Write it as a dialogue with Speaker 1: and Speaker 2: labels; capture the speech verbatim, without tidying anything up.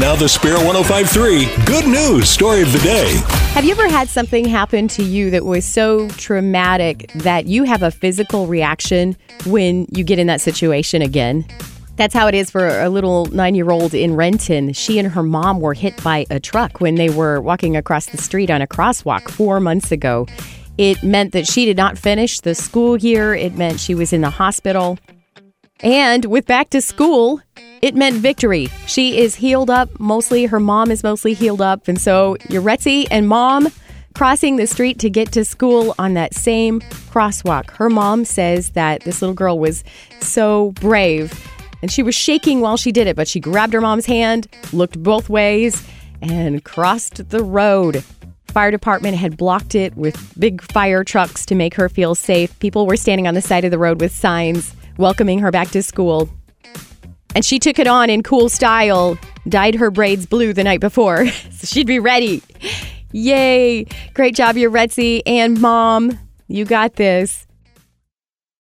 Speaker 1: Now the Spare one oh five point three Good News Story of the Day.
Speaker 2: Have you ever had something happen to you that was so traumatic that you have a physical reaction when you get in that situation again? That's how it is for a little nine-year-old in Renton. She and her mom were hit by a truck when they were walking across the street on a crosswalk four months ago. It meant that she did not finish the school year. It meant she was in the hospital. And with back to school, it meant victory. She is healed up. Mostly, her mom is mostly healed up. And so Yaretzi and mom crossing the street to get to school on that same crosswalk. Her mom says that this little girl was so brave. And she was shaking while she did it, but she grabbed her mom's hand, looked both ways, and crossed the road. Fire department had blocked it with big fire trucks to make her feel safe. People were standing on the side of the road with signs welcoming her back to school. And she took it on in cool style, dyed her braids blue the night before, so she'd be ready. Yay! Great job, Yaretzi and Mom. You got this.